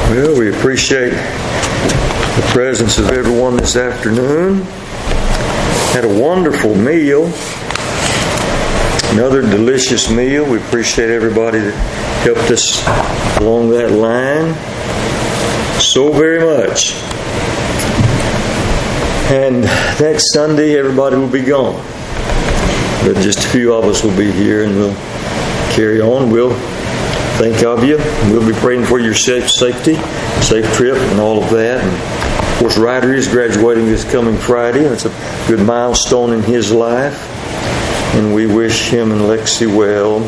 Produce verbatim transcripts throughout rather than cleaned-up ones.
Well, we appreciate the presence of everyone this afternoon. Had a wonderful meal. Another delicious meal. We appreciate everybody that helped us along that line so very much. And next Sunday, everybody will be gone. But just a few of us will be here, and we'll carry on. We'll think of you. We'll be praying for your safe safety, safe trip, and all of that. And of course, Ryder is graduating this coming Friday. It's a good milestone in his life, and we wish him and Lexi well.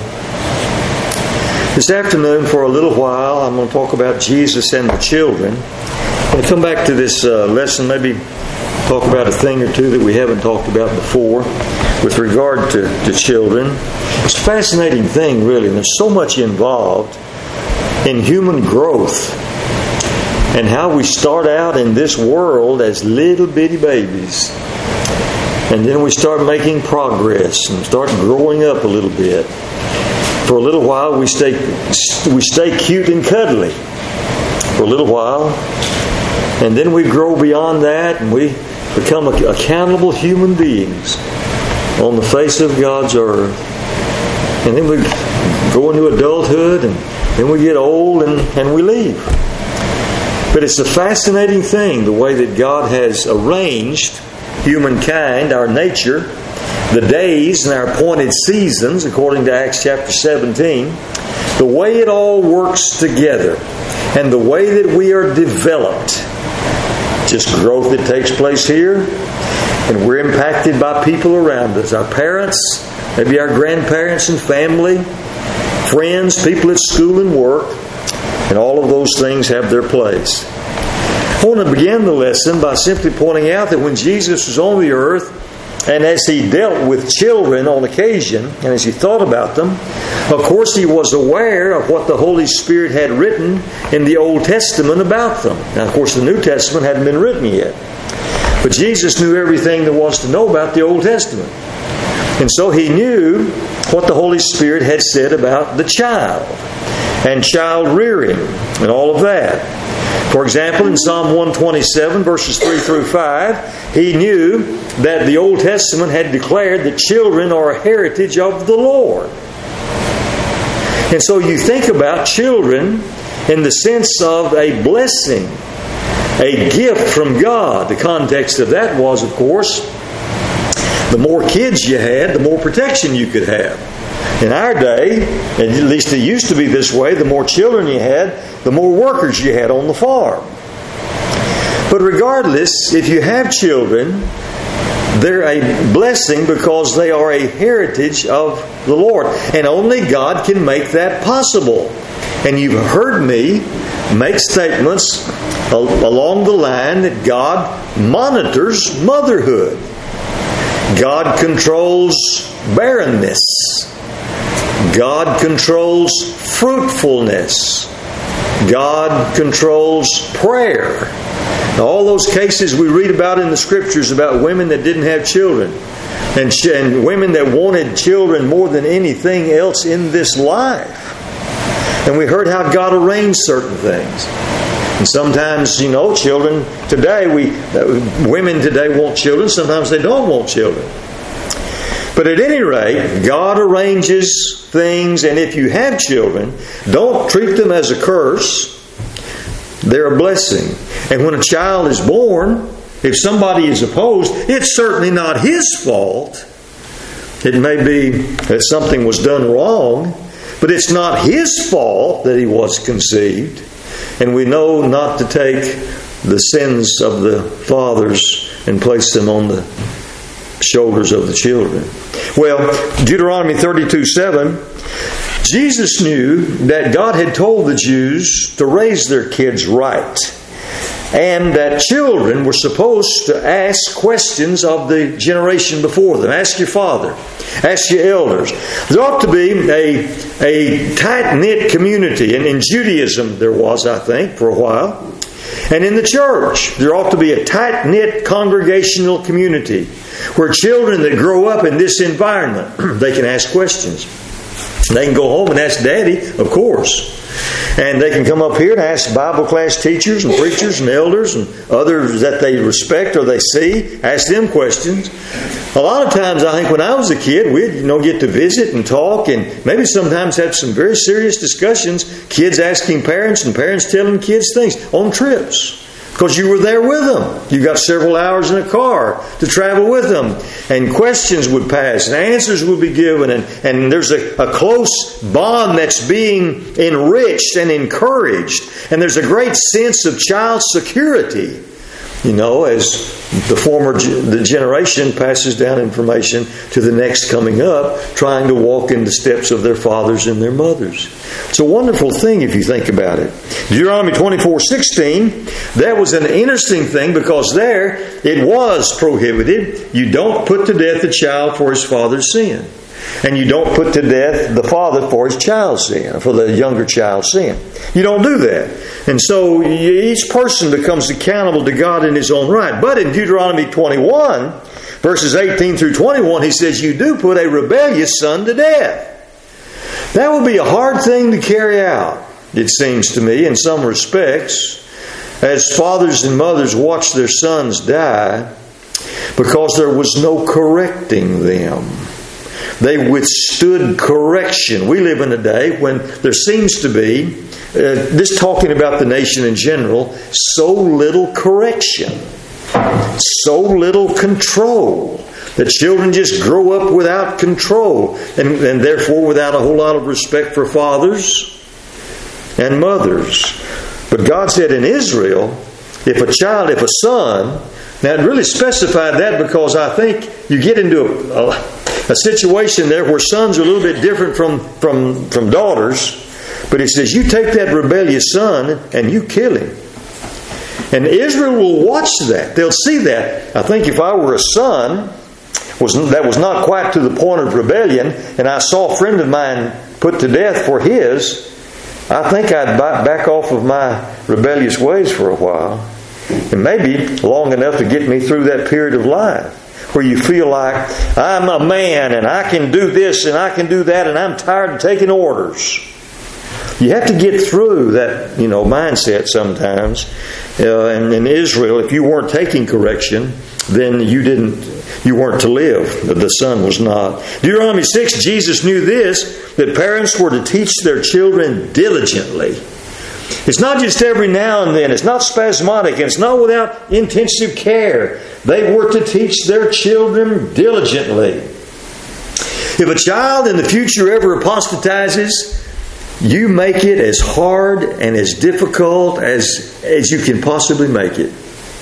This afternoon, for a little while, I'm going to talk about Jesus and the children. I'm going to come back to this uh, lesson, maybe talk about a thing or two that we haven't talked about before with regard to, to children. It's a fascinating thing, really. There's so much involved in human growth and how we start out in this world as little bitty babies. And then we start making progress and start growing up a little bit. For a little while, we stay we stay cute and cuddly for a little while. And then we grow beyond that and we become accountable human beings on the face of God's earth. And then we go into adulthood, and then we get old, and, and we leave. But it's a fascinating thing, the way that God has arranged humankind, our nature, the days and our appointed seasons, according to Acts chapter seventeen, the way it all works together, and the way that we are developed. Just growth that takes place here, and we're impacted by people around us. Our parents, maybe our grandparents and family, friends, people at school and work, and all of those things have their place. I want to begin the lesson by simply pointing out that when Jesus was on the earth, and as He dealt with children on occasion, and as He thought about them, of course He was aware of what the Holy Spirit had written in the Old Testament about them. Now, of course, the New Testament hadn't been written yet. But Jesus knew everything there was to know about the Old Testament. And so He knew what the Holy Spirit had said about the child and child rearing and all of that. For example, in Psalm one twenty-seven, verses three through five, He knew that the Old Testament had declared that children are a heritage of the Lord. And so you think about children in the sense of a blessing, a gift from God. The context of that was, of course, the more kids you had, the more protection you could have. In our day, at least it used to be this way, the more children you had, the more workers you had on the farm. But regardless, if you have children, they're a blessing because they are a heritage of the Lord. And only God can make that possible. And you've heard me make statements along the line that God monitors motherhood. God controls barrenness. God controls fruitfulness. God controls prayer. Now, all those cases we read about in the Scriptures about women that didn't have children and, ch- and women that wanted children more than anything else in this life. And we heard how God arranged certain things. And sometimes, you know, children today, we uh, women today want children. Sometimes they don't want children. But at any rate, God arranges things, and if you have children, don't treat them as a curse. They're a blessing. And when a child is born, if somebody is opposed, it's certainly not his fault. It may be that something was done wrong, but it's not his fault that he was conceived. And we know not to take the sins of the fathers and place them on the shoulders of the children. Well, Deuteronomy thirty-two seven, Jesus knew that God had told the Jews to raise their kids right, and that children were supposed to ask questions of the generation before them. Ask your father. Ask your elders. There ought to be a, a tight-knit community. And in Judaism there was, I think, for a while. And in the church, there ought to be a tight-knit congregational community where children that grow up in this environment, they can ask questions. They can go home and ask Daddy, of course. And they can come up here and ask Bible class teachers and preachers and elders and others that they respect or they see. Ask them questions. A lot of times, I think when I was a kid, we'd you know get to visit and talk and maybe sometimes have some very serious discussions. Kids asking parents and parents telling kids things on trips. Because you were there with them. You got several hours in a car to travel with them. And questions would pass and answers would be given. And, and there's a, a close bond that's being enriched and encouraged. And there's a great sense of child security. You know, as the former the generation passes down information to the next coming up, trying to walk in the steps of their fathers and their mothers. It's a wonderful thing if you think about it. Deuteronomy twenty-four sixteen, that was an interesting thing because there it was prohibited. You don't put to death a child for his father's sin. And you don't put to death the father for his child's sin, for the younger child's sin. You don't do that. And so each person becomes accountable to God in his own right. But in Deuteronomy twenty-one, verses eighteen through twenty-one, he says, you do put a rebellious son to death. That would be a hard thing to carry out, it seems to me, in some respects, as fathers and mothers watch their sons die because there was no correcting them. They withstood correction. We live in a day when there seems to be, uh, this talking about the nation in general, so little correction, so little control, that children just grow up without control and, and therefore without a whole lot of respect for fathers and mothers. But God said in Israel, if a child, if a son, now it really specified that because I think you get into a, a A situation there where sons are a little bit different from, from, from daughters. But it says, you take that rebellious son and you kill him. And Israel will watch that. They'll see that. I think if I were a son was that was not quite to the point of rebellion, and I saw a friend of mine put to death for his, I think I'd back off of my rebellious ways for a while. And maybe long enough to get me through that period of life where you feel like, I'm a man and I can do this and I can do that and I'm tired of taking orders. You have to get through that, you know, mindset sometimes. Uh, and in Israel, if you weren't taking correction, then you didn't, you weren't to live. The son was not. Deuteronomy six, Jesus knew this, that parents were to teach their children diligently. It's not just every now and then. It's not spasmodic. And it's not without intensive care. They were to teach their children diligently. If a child in the future ever apostatizes, you make it as hard and as difficult as, as you can possibly make it.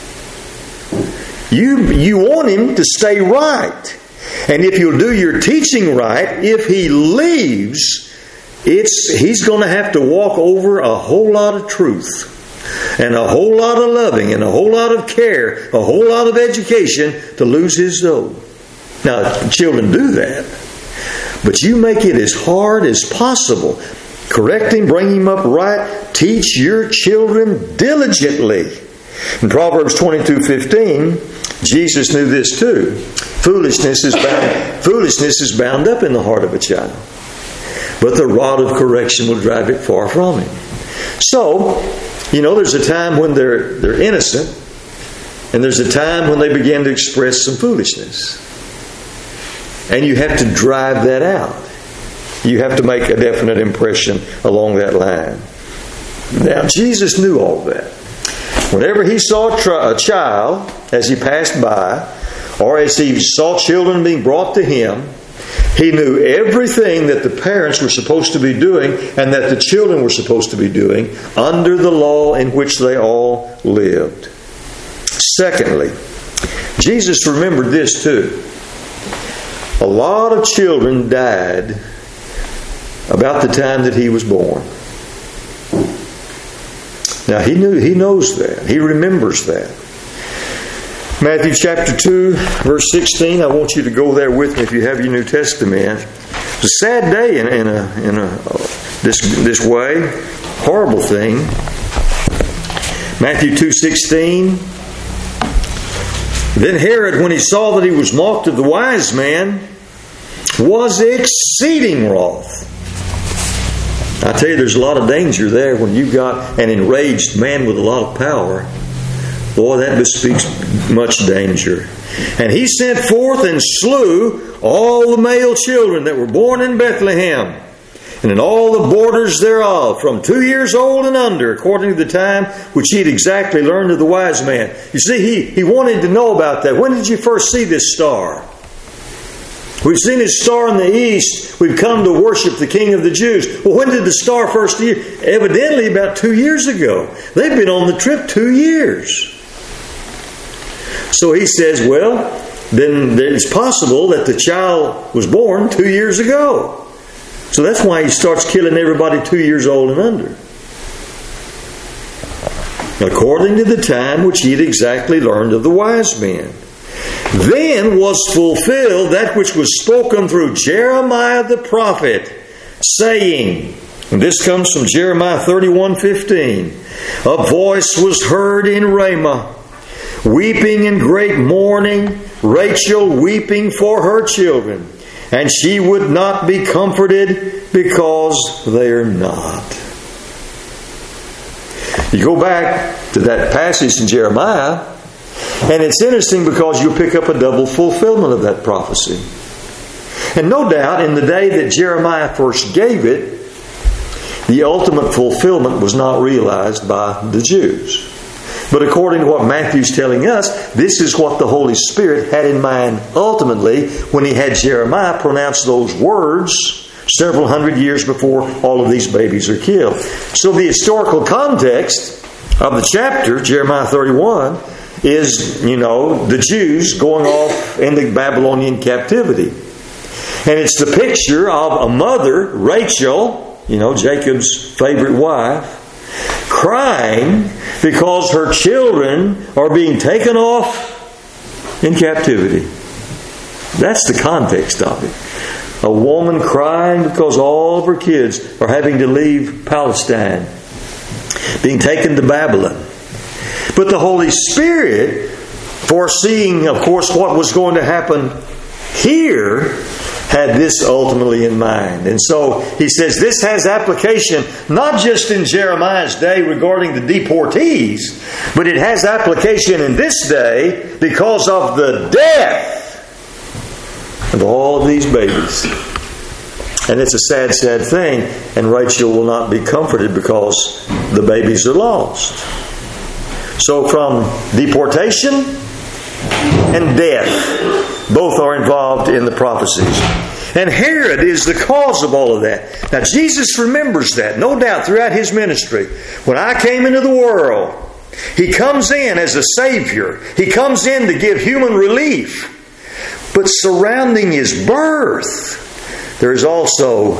You, you want him to stay right. And if you'll do your teaching right, if he leaves, It's he's going to have to walk over a whole lot of truth and a whole lot of loving and a whole lot of care, a whole lot of education to lose his soul. Now, children do that. But you make it as hard as possible. Correct him, bring him up right. Teach your children diligently. In Proverbs twenty-two fifteen, Jesus knew this too. Foolishness is bound, foolishness is bound up in the heart of a child, but the rod of correction will drive it far from him. So, you know, there's a time when they're they're innocent, and there's a time when they begin to express some foolishness. And you have to drive that out. You have to make a definite impression along that line. Now, Jesus knew all that. Whenever he saw a, tri- a child as he passed by, or as he saw children being brought to him, he knew everything that the parents were supposed to be doing and that the children were supposed to be doing under the law in which they all lived. Secondly, Jesus remembered this too. A lot of children died about the time that he was born. Now he knew, he knows that. He remembers that. Matthew chapter two, verse sixteen. I want you to go there with me if you have your New Testament. It's a sad day in, in a in a this this way, horrible thing. Matthew two sixteen. Then Herod, when he saw that he was mocked of the wise man, was exceeding wroth. I tell you, there's a lot of danger there when you've got an enraged man with a lot of power. Boy, that bespeaks much danger. And he sent forth and slew all the male children that were born in Bethlehem, and in all the borders thereof, from two years old and under, according to the time which he had exactly learned of the wise man. You see, he, he wanted to know about that. When did you first see this star? We've seen his star in the east. We've come to worship the King of the Jews. Well, when did the star first appear? Evidently about two years ago. They've been on the trip two years. So he says, well, then it's possible that the child was born two years ago. So that's why he starts killing everybody two years old and under. According to the time which he had exactly learned of the wise men. Then was fulfilled that which was spoken through Jeremiah the prophet, saying, and this comes from Jeremiah thirty-one fifteen, a voice was heard in Ramah, weeping in great mourning, Rachel weeping for her children, and she would not be comforted because they are not. You go back to that passage in Jeremiah, and it's interesting because you'll pick up a double fulfillment of that prophecy. And no doubt, in the day that Jeremiah first gave it, the ultimate fulfillment was not realized by the Jews. But according to what Matthew's telling us, this is what the Holy Spirit had in mind ultimately when he had Jeremiah pronounce those words several hundred years before all of these babies are killed. So the historical context of the chapter, Jeremiah thirty-one, is, you know, the Jews going off into Babylonian captivity. And it's the picture of a mother, Rachel, you know, Jacob's favorite wife, crying because her children are being taken off in captivity. That's the context of it. A woman crying because all of her kids are having to leave Palestine, being taken to Babylon. But the Holy Spirit, foreseeing, of course, what was going to happen here, had this ultimately in mind. And so he says this has application not just in Jeremiah's day regarding the deportees, but it has application in this day because of the death of all of these babies. And it's a sad, sad thing. And Rachel will not be comforted because the babies are lost. So from deportation and death, both are involved in the prophecies. And Herod is the cause of all of that. Now Jesus remembers that, no doubt, throughout his ministry. When I came into the world, he comes in as a Savior. He comes in to give human relief. But surrounding his birth, there is also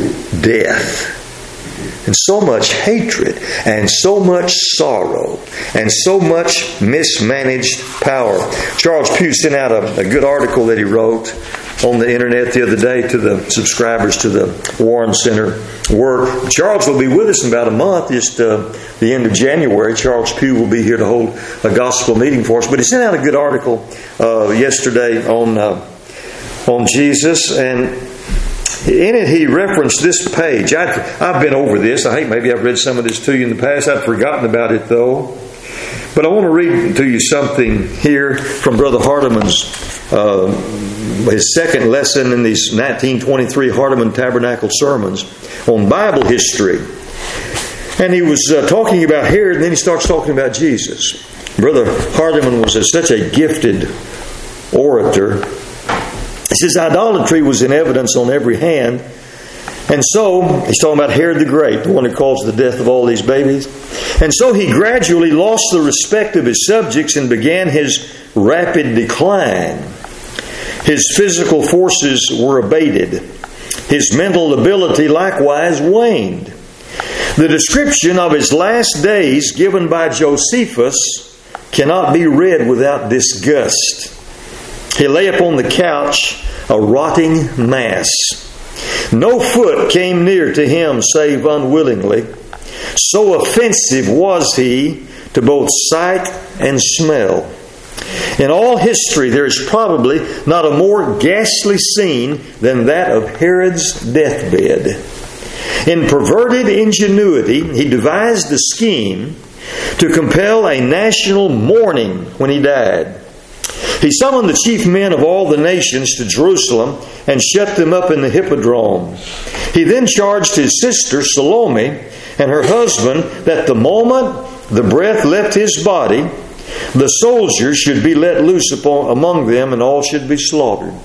death. And so much hatred, and so much sorrow, and so much mismanaged power. Charles Pugh sent out a, a good article that he wrote on the internet the other day to the subscribers to the Warren Center work. Charles will be with us in about a month, just uh, the end of January. Charles Pugh will be here to hold a gospel meeting for us. But he sent out a good article uh, yesterday on uh, on Jesus, and in it, he referenced this page. I've, I've been over this. I think maybe I've read some of this to you in the past. I've forgotten about it, though. But I want to read to you something here from Brother Hardeman's, uh, his second lesson in these nineteen twenty-three Hardeman Tabernacle sermons on Bible history. And he was uh, talking about Herod, and then he starts talking about Jesus. Brother Hardeman was a, such a gifted orator. He says idolatry was in evidence on every hand. And so, he's talking about Herod the Great, the one who caused the death of all these babies. And so he gradually lost the respect of his subjects and began his rapid decline. His physical forces were abated. His mental ability likewise waned. The description of his last days given by Josephus cannot be read without disgust. He lay upon the couch, a rotting mass. No foot came near to him save unwillingly. So offensive was he to both sight and smell. In all history, there is probably not a more ghastly scene than that of Herod's deathbed. In perverted ingenuity, he devised a scheme to compel a national mourning when he died. He summoned the chief men of all the nations to Jerusalem and shut them up in the hippodrome. He then charged his sister Salome and her husband that the moment the breath left his body, the soldiers should be let loose upon, among them, and all should be slaughtered.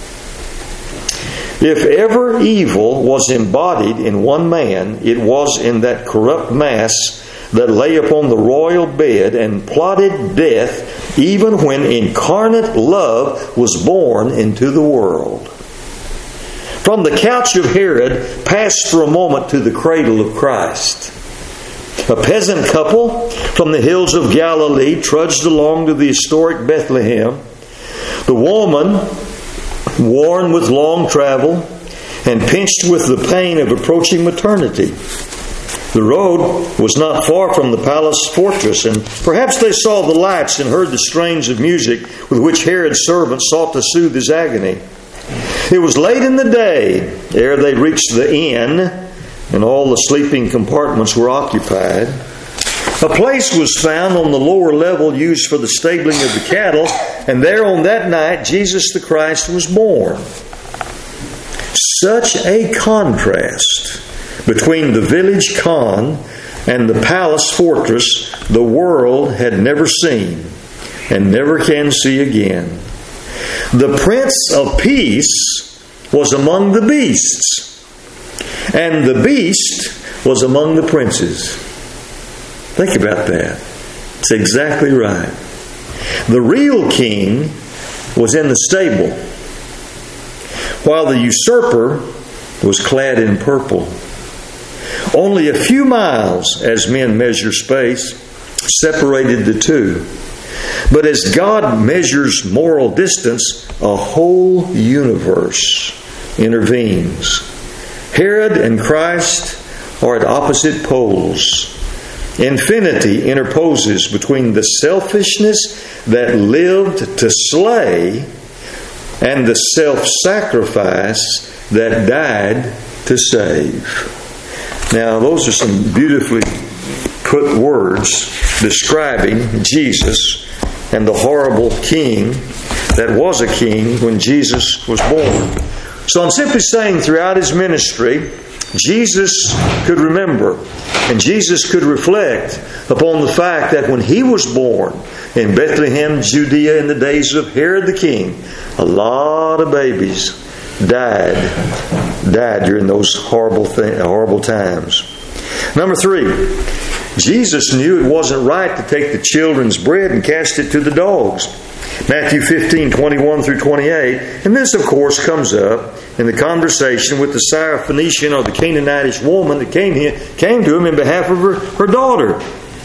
If ever evil was embodied in one man, it was in that corrupt mass that lay upon the royal bed and plotted death, even when incarnate love was born into the world. From the couch of Herod, pass for a moment to the cradle of Christ. A peasant couple from the hills of Galilee trudged along to the historic Bethlehem. The woman, worn with long travel and pinched with the pain of approaching maternity. The road was not far from the palace fortress, and perhaps they saw the lights and heard the strains of music with which Herod's servants sought to soothe his agony. It was late in the day ere they reached the inn, and all the sleeping compartments were occupied. A place was found on the lower level used for the stabling of the cattle, and there on that night Jesus the Christ was born. Such a contrast between the village khan and the palace fortress the world had never seen and never can see again. The Prince of Peace was among the beasts, and the beast was among the princes. Think about that. It's exactly right. The real king was in the stable, while the usurper was clad in purple. Only a few miles, as men measure space, separated the two. But as God measures moral distance, a whole universe intervenes. Herod and Christ are at opposite poles. Infinity interposes between the selfishness that lived to slay and the self-sacrifice that died to save. Now, those are some beautifully put words describing Jesus and the horrible king that was a king when Jesus was born. So I'm simply saying throughout his ministry, Jesus could remember and Jesus could reflect upon the fact that when he was born in Bethlehem, Judea, in the days of Herod the king, a lot of babies died, died during those horrible, th- horrible times. Number three, Jesus knew it wasn't right to take the children's bread and cast it to the dogs. Matthew fifteen, twenty-one through twenty-eight. And this, of course, comes up in the conversation with the Syrophoenician or the Canaanitish woman that came here, came to him in behalf of her, her daughter.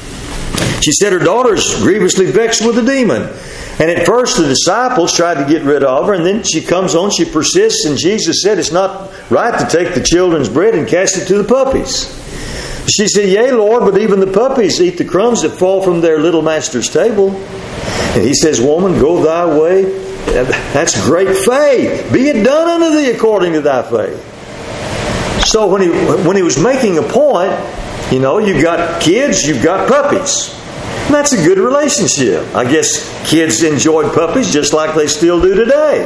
She said her daughter's grievously vexed with a demon. And at first the disciples tried to get rid of her, and then she comes on, she persists, and Jesus said it's not right to take the children's bread and cast it to the puppies. She said, "Yea, Lord, but even the puppies eat the crumbs that fall from their little master's table." And he says, "Woman, go thy way. That's great faith. Be it done unto thee according to thy faith." So when he when he was making a point, you know, you've got kids, you've got puppies. And that's a good relationship. I guess kids enjoyed puppies just like they still do today.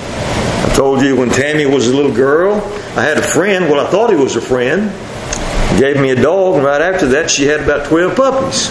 I told you when Tammy was a little girl, I had a friend, well, I thought he was a friend, gave me a dog, and right after that she had about twelve puppies.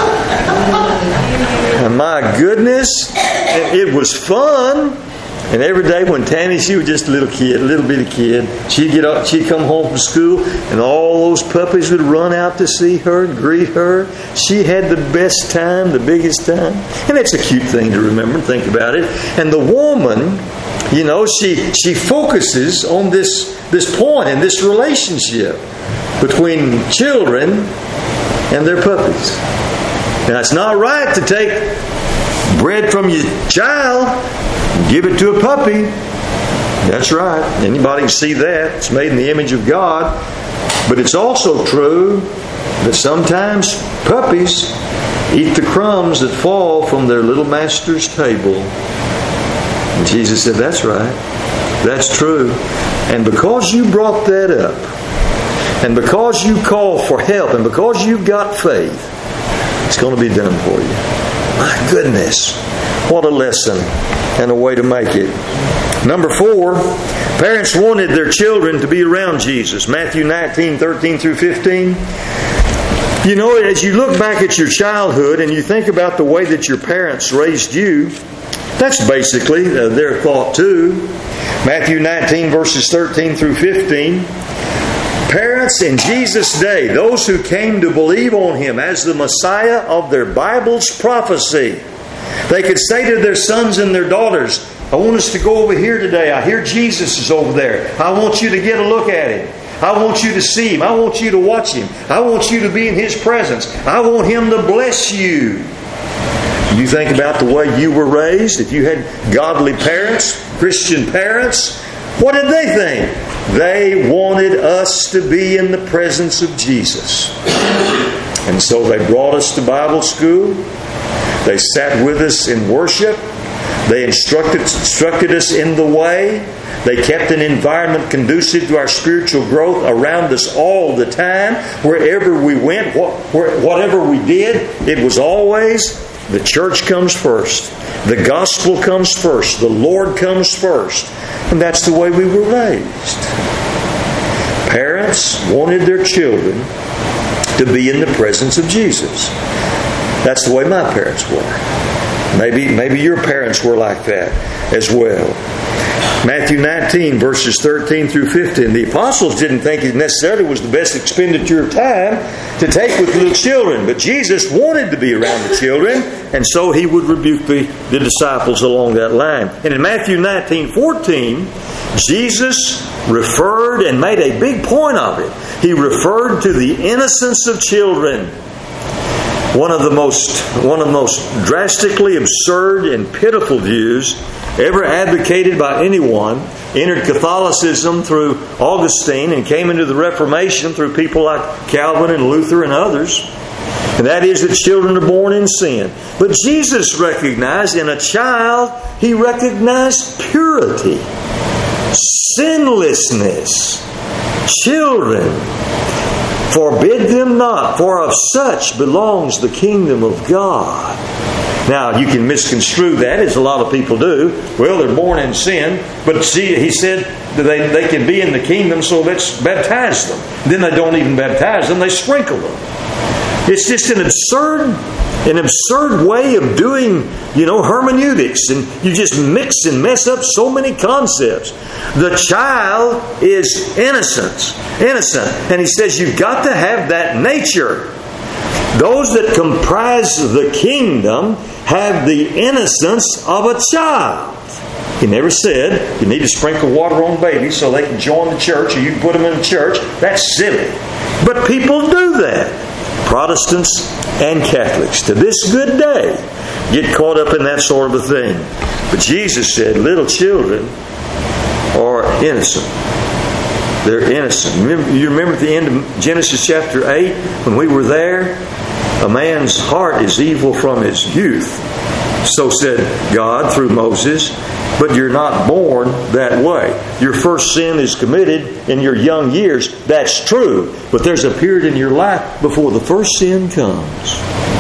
And my goodness, it was fun. And every day when Tammy, she was just a little kid, a little bitty kid, she'd get up, she'd come home from school, and all those puppies would run out to see her and greet her. She had the best time, the biggest time. And it's a cute thing to remember and think about it. And the woman, you know, she she focuses on this, this point and this relationship between children and their puppies. Now, it's not right to take bread from your child and give it to a puppy. That's right. Anybody can see that. It's made in the image of God. But it's also true that sometimes puppies eat the crumbs that fall from their little master's table. And Jesus said, that's right. That's true. And because you brought that up, And because you call for help and because you've got faith, it's going to be done for you. My goodness, what a lesson and a way to make it. Number four, parents wanted their children to be around Jesus. Matthew nineteen, thirteen through fifteen. You know, as you look back at your childhood and you think about the way that your parents raised you, that's basically uh, their thought too. Matthew nineteen, verses thirteen through fifteen. Parents in Jesus' day, those who came to believe on Him as the Messiah of their Bible's prophecy, they could say to their sons and their daughters, I want us to go over here today. I hear Jesus is over there. I want you to get a look at Him. I want you to see Him. I want you to watch Him. I want you to be in His presence. I want Him to bless you. You think about the way you were raised. If you had godly parents, Christian parents, what did they think? They wanted us to be in the presence of Jesus. And so they brought us to Bible school. They sat with us in worship. They instructed, instructed us in the way. They kept an environment conducive to our spiritual growth around us all the time. Wherever we went, whatever we did, it was always the church comes first. The gospel comes first. The Lord comes first. And that's the way we were raised. Parents wanted their children to be in the presence of Jesus. That's the way my parents were. Maybe, maybe your parents were like that as well. Matthew nineteen, verses thirteen through fifteen. The apostles didn't think it necessarily was the best expenditure of time to take with little children. But Jesus wanted to be around the children, and so He would rebuke the, the disciples along that line. And in Matthew nineteen, fourteen, Jesus referred and made a big point of it. He referred to the innocence of children. One of the most, one of the most drastically absurd and pitiful views ever advocated by anyone, entered Catholicism through Augustine and came into the Reformation through people like Calvin and Luther and others. And that is that children are born in sin. But Jesus recognized in a child, He recognized purity, sinlessness. Children, forbid them not, for of such belongs the kingdom of God. Now, you can misconstrue that, as a lot of people do. Well, they're born in sin, but see, He said that they, they can be in the kingdom, so let's baptize them. Then they don't even baptize them, they sprinkle them. It's just an absurd, an absurd way of doing, you know, hermeneutics. And you just mix and mess up so many concepts. The child is innocent. Innocent. And He says you've got to have that nature. Those that comprise the kingdom have the innocence of a child. He never said you need to sprinkle water on babies so they can join the church or you can put them in the church. That's silly. But people do that. Protestants and Catholics to this good day get caught up in that sort of a thing. But Jesus said little children are innocent. They're innocent. Remember, you remember at the end of Genesis chapter eight when we were there? A man's heart is evil from his youth. So said God through Moses. But you're not born that way. Your first sin is committed in your young years. That's true. But there's a period in your life before the first sin comes.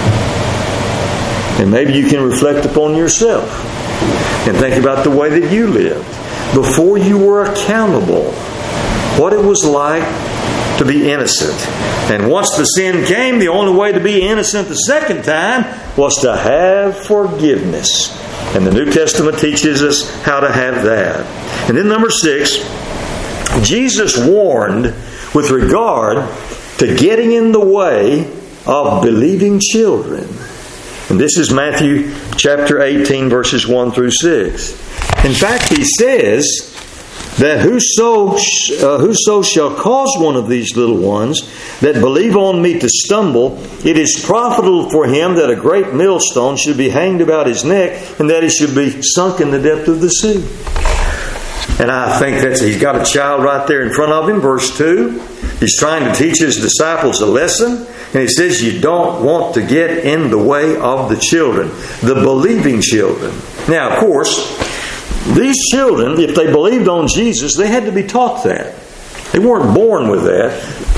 And maybe you can reflect upon yourself and think about the way that you lived before you were accountable. What it was like to be innocent. And once the sin came, the only way to be innocent the second time was to have forgiveness. And the New Testament teaches us how to have that. And then number six, Jesus warned with regard to getting in the way of believing children. And this is Matthew chapter eighteen, verses one through six. In fact, He says that whoso, uh, whoso shall cause one of these little ones that believe on me to stumble, it is profitable for him that a great millstone should be hanged about his neck, and that he should be sunk in the depth of the sea. And I think that's, he's got a child right there in front of him, verse two. He's trying to teach his disciples a lesson, and he says you don't want to get in the way of the children, the believing children. Now, of course, these children, if they believed on Jesus, they had to be taught that. They weren't born with that.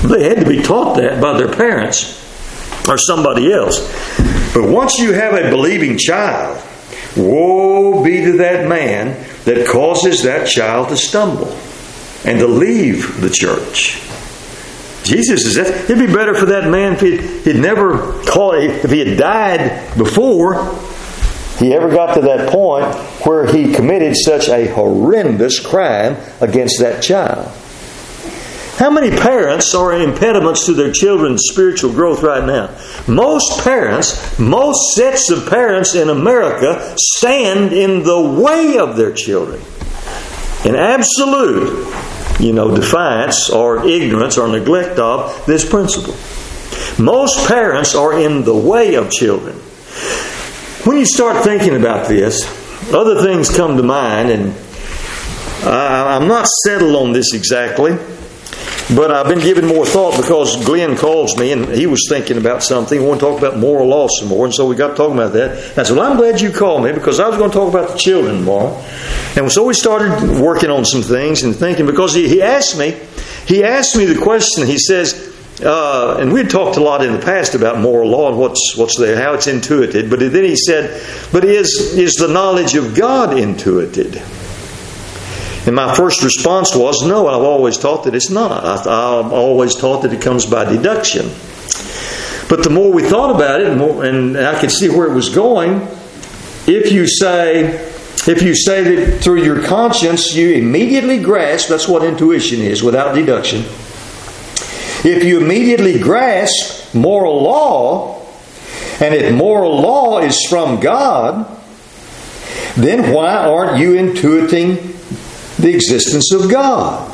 They had to be taught that by their parents or somebody else. But once you have a believing child, woe be to that man that causes that child to stumble and to leave the church. Jesus says it'd be better for that man if he'd, he'd never called, if he had died before he ever got to that point where he committed such a horrendous crime against that child. How many parents are impediments to their children's spiritual growth right now? Most parents, most sets of parents in America stand in the way of their children. In absolute, you know, defiance or ignorance or neglect of this principle. Most parents are in the way of children. When you start thinking about this, other things come to mind, and I, I'm not settled on this exactly. But I've been giving more thought because Glenn calls me and he was thinking about something. We want to talk about moral law some more. And so we got talking about that. I said, well, I'm glad you called me because I was going to talk about the children tomorrow. And so we started working on some things and thinking, because he, he asked me, he asked me the question. He says, uh, and we had talked a lot in the past about moral law and what's what's there, how it's intuited. But then he said, but is is the knowledge of God intuited? And my first response was, no, I've always taught that it's not. I've always taught that it comes by deduction. But the more we thought about it, and, more, and I could see where it was going, if you say, if you say that through your conscience you immediately grasp, that's what intuition is, without deduction. If you immediately grasp moral law, and if moral law is from God, then why aren't you intuiting the existence of God?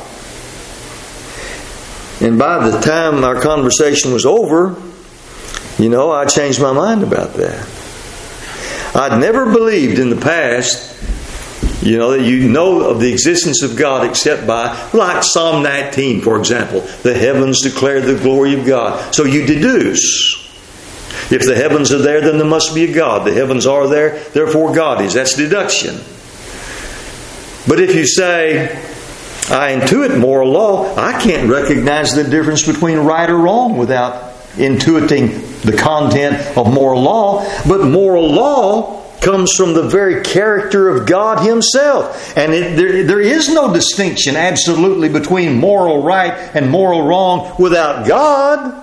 And by the time our conversation was over, you know, I changed my mind about that. I'd never believed in the past, you know, that you know of the existence of God except by, like Psalm nineteen, for example, the heavens declare the glory of God. So you deduce. If the heavens are there, then there must be a God. The heavens are there, therefore God is. That's deduction. But if you say, I intuit moral law, I can't recognize the difference between right or wrong without intuiting the content of moral law. But moral law comes from the very character of God Himself. And it, there, there is no distinction absolutely between moral right and moral wrong without God.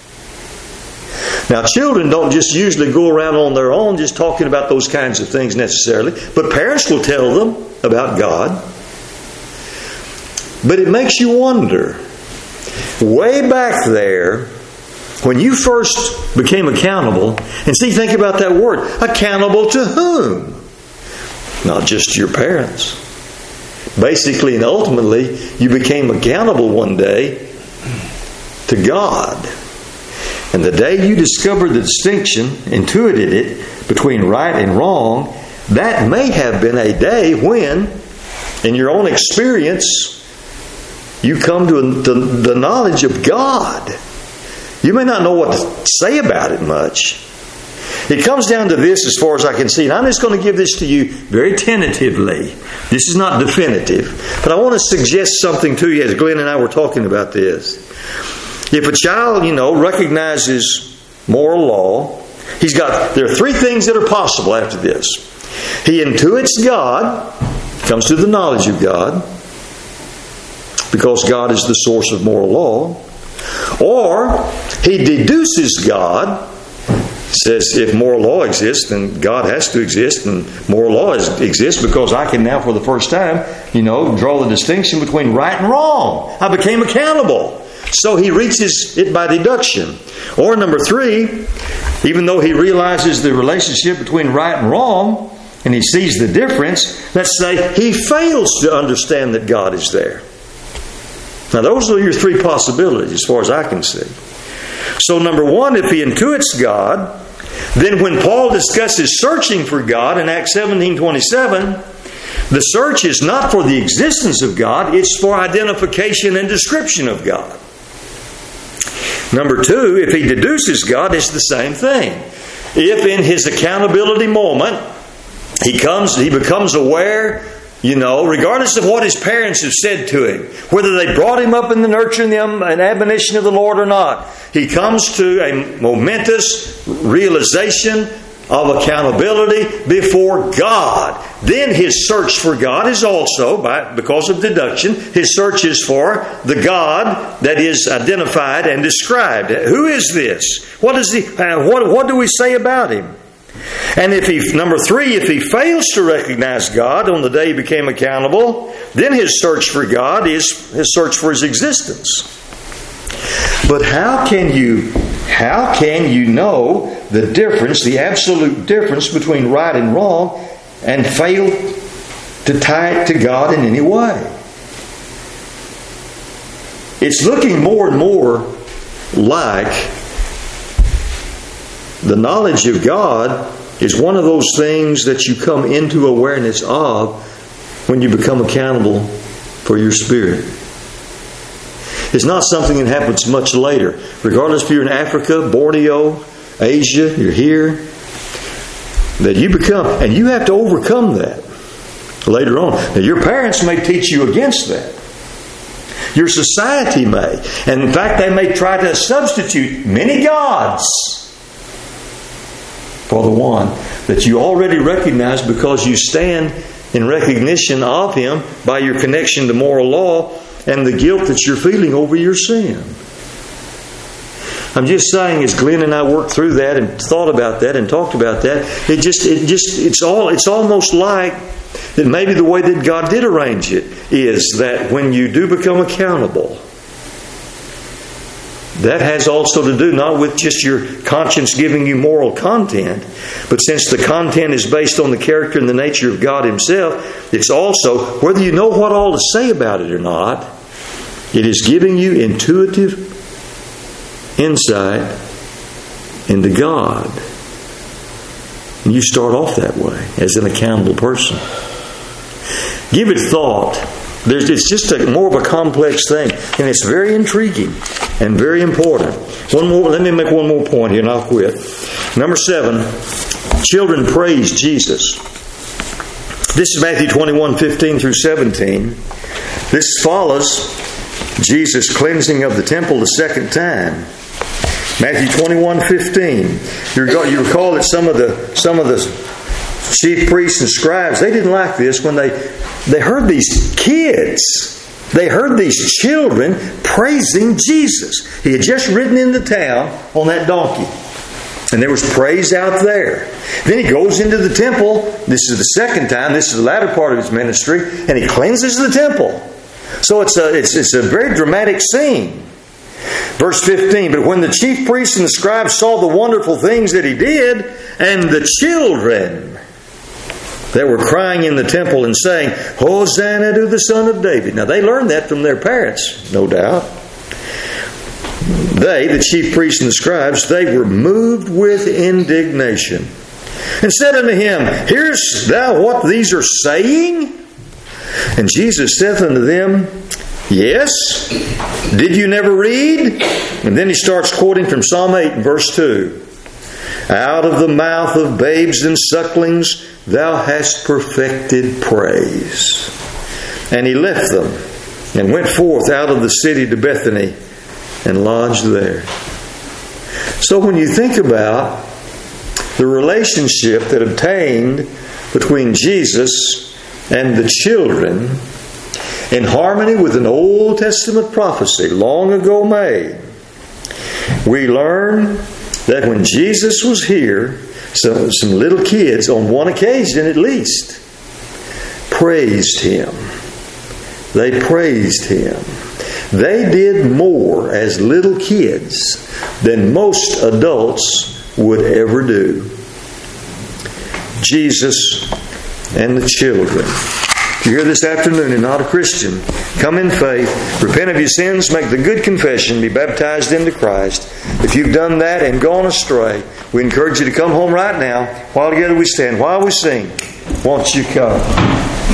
Now, children don't just usually go around on their own just talking about those kinds of things necessarily, but parents will tell them about God. But it makes you wonder, way back there, when you first became accountable, and see, think about that word, accountable to whom? Not just your parents. Basically and ultimately, you became accountable one day to God. And the day you discovered the distinction, intuited it, between right and wrong, that may have been a day when, in your own experience, you come to the, the knowledge of God. You may not know what to say about it much. It comes down to this as far as I can see. And I'm just going to give this to you very tentatively. This is not definitive. But I want to suggest something to you as Glenn and I were talking about this. If a child, you know, recognizes moral law, he's got, there are three things that are possible after this. He intuits God, comes to the knowledge of God, because God is the source of moral law. Or he deduces God, says if moral law exists, then God has to exist, and moral law is, exists because I can now for the first time, you know, draw the distinction between right and wrong. I became accountable. So he reaches it by deduction. Or number three, even though he realizes the relationship between right and wrong, and he sees the difference, let's say he fails to understand that God is there. Now those are your three possibilities as far as I can see. So number one, if he intuits God, then when Paul discusses searching for God in Acts seventeen twenty-seven, the search is not for the existence of God, it's for identification and description of God. Number two, if he deduces God, it's the same thing. If in his accountability moment he comes, he becomes aware You know, regardless of what his parents have said to him, whether they brought him up in the nurture and the admonition of the Lord or not, he comes to a momentous realization of accountability before God. Then his search for God is also, by, because of deduction, his search is for the God that is identified and described. Who is this? What is he? Uh, what, what do we say about him? And if he, number three, if he fails to recognize God on the day he became accountable, then his search for God is his search for his existence. But how can you, how can you know the difference, the absolute difference between right and wrong, and fail to tie it to God in any way? It's looking more and more like the knowledge of God is one of those things that you come into awareness of when you become accountable for your spirit. It's not something that happens much later. Regardless if you're in Africa, Borneo, Asia, you're here, that you become, and you have to overcome that later on. Now, your parents may teach you against that. Your society may. And in fact, they may try to substitute many gods for the one that you already recognize because you stand in recognition of Him by your connection to moral law and the guilt that you're feeling over your sin. I'm just saying, as Glenn and I worked through that and thought about that and talked about that, it just, it just, it's all, it's almost like that maybe the way that God did arrange it is that when you do become accountable, that has also to do not with just your conscience giving you moral content, but since the content is based on the character and the nature of God Himself, it's also, whether you know what all to say about it or not, it is giving you intuitive insight into God. And you start off that way as an accountable person. Give it thought. There's, it's just a, more of a complex thing, and it's very intriguing and very important. One more. Let me make one more point here, and I'll quit. Number seven, children praise Jesus. This is Matthew twenty-one, fifteen through seventeen. This follows Jesus' cleansing of the temple the second time. Matthew twenty-one, fifteen. You recall that some of the some of the chief priests and scribes, they didn't like this when they they heard these kids, they heard these children praising Jesus. He had just ridden into town on that donkey, and there was praise out there. Then he goes into the temple. This is the second time. This is the latter part of his ministry, and he cleanses the temple. So it's a it's it's a very dramatic scene. Verse fifteen, but when the chief priests and the scribes saw the wonderful things that he did, and the children that were crying in the temple and saying, Hosanna to the Son of David. Now they learned that from their parents, no doubt. They, the chief priests and the scribes, they were moved with indignation, and said unto him, Hearest thou what these are saying? And Jesus saith unto them, Yes. Did you never read? And then he starts quoting from Psalm eight and verse two. Out of the mouth of babes and sucklings thou hast perfected praise. And he left them and went forth out of the city to Bethany and lodged there. So when you think about the relationship that obtained between Jesus and the children, in harmony with an Old Testament prophecy long ago made, we learn that when Jesus was here, some, some little kids, on one occasion at least, praised Him. They praised Him. They did more as little kids than most adults would ever do. Jesus and the children. If you're here this afternoon and not a Christian, come in faith, repent of your sins, make the good confession, be baptized into Christ. If you've done that and gone astray, we encourage you to come home right now. While together we stand, while we sing, won't you come?